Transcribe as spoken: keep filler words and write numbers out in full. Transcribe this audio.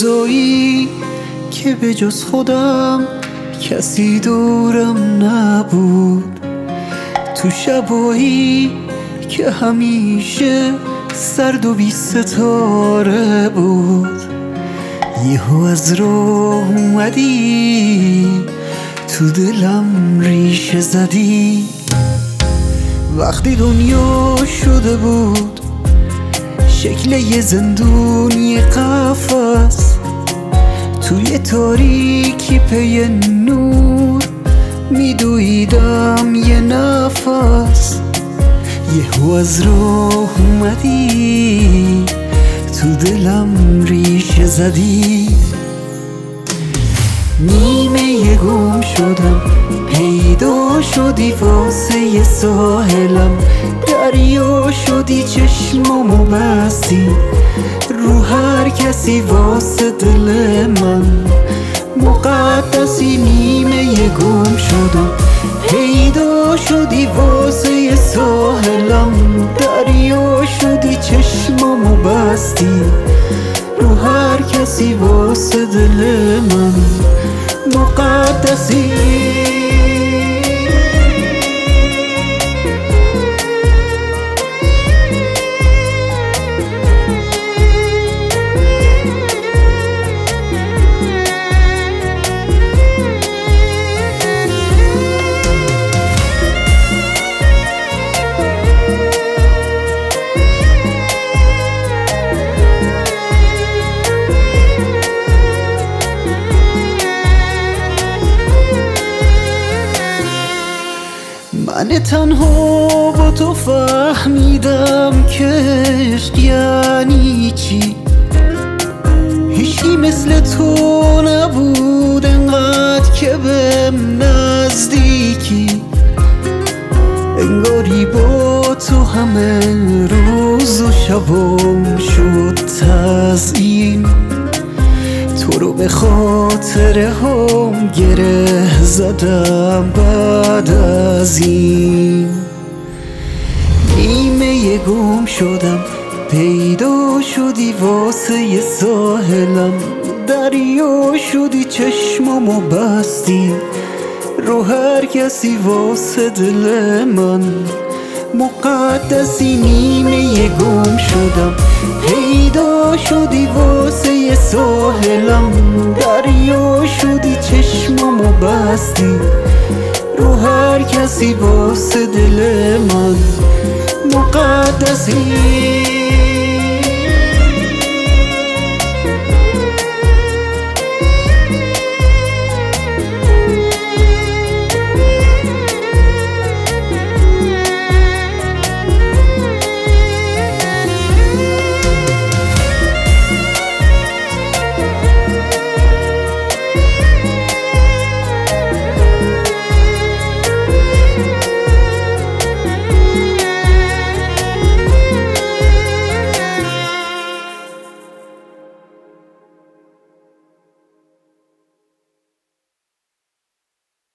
روزایی که به جز خودم کسی دورم نبود، تو شبایی که همیشه سرد و بی ستاره بود. یهو از راه اومدی تو دلم ریشه زدی. وقتی دنیا شده بود شکل یه زندون، یه قفس توی تاریکی پی نور میدویدم یه نفس. یهو از راه اومدی تو دلم ریشه زدی. نیمه گم شدم پیدا شدی واسه یه ساحلم، دریا شدی چشمامو بستی رو هر کسی واسه دل من مقدسی. نیمه گم شدم پیدا شدی واسه یه ساحلم، دریا شدی چشمامو بستی رو هر کسی واسه دل من مقدسی. من تنها با تو فهمیدم که عشق یعنی چی. هیچی مثل تو نبود انقدر که بهم نزدیکی. انگاری با تو همه روز و شبم شد تزیین. تو رو به خاطر هم گره زدم بعد از این. نیمه گم شدم پیدا شدی واسه یه ساحلم، دریا شدی چشمامو بستی رو هر کسی واسه دل من مقدسی. نیمه گم شدم پیدا شدی واسه یه ساحلم، دریا شدی چشمامو بستی رو هر کسی واسه دل من مقدسی.